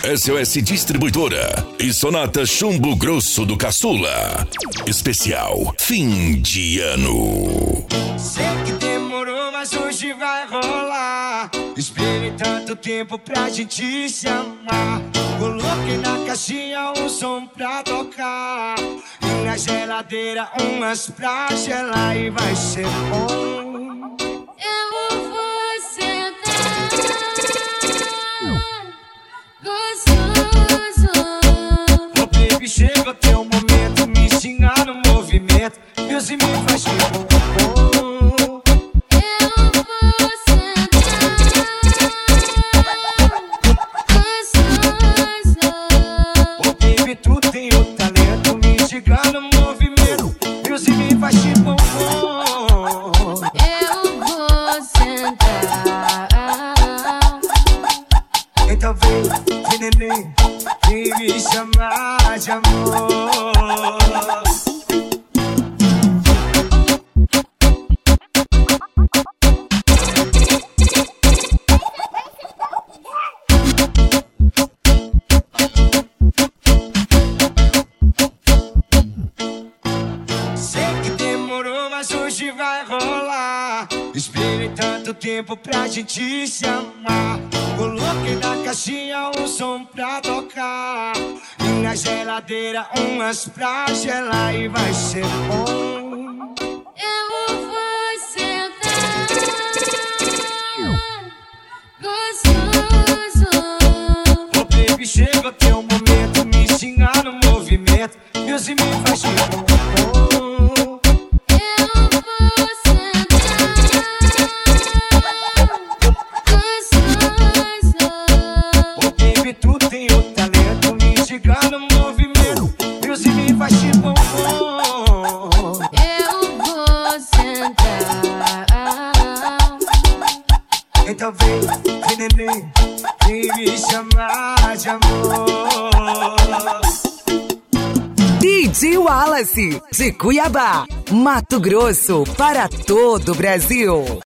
SOS Distribuidora e Sonata Chumbo Grosso do Caçula. Especial Fim de Ano. Sei que demorou, mas hoje vai rolar. Esperei tanto tempo pra gente se amar. Coloquei na caixinha um som pra tocar e na geladeira umas pra gelar. E vai ser bom. Eu vou sentar gostoso. Oh baby, chega o teu momento, me ensinar no movimento. Deus e me faz bom. Então vem neném, vem me chamar de amor. Sei que demorou, mas hoje vai rolar. Esperei tanto tempo pra gente se amar. Coloquei na caixinha um som pra tocar e na geladeira umas pra gelar. E vai ser bom. Eu vou sentar gostoso. Oh baby, chega o teu momento, me ensinar no movimento. Deus e me faz bom. Então vem neném, vem me chamar de amor. DJ Wallace, de Cuiabá, Mato Grosso, para todo o Brasil.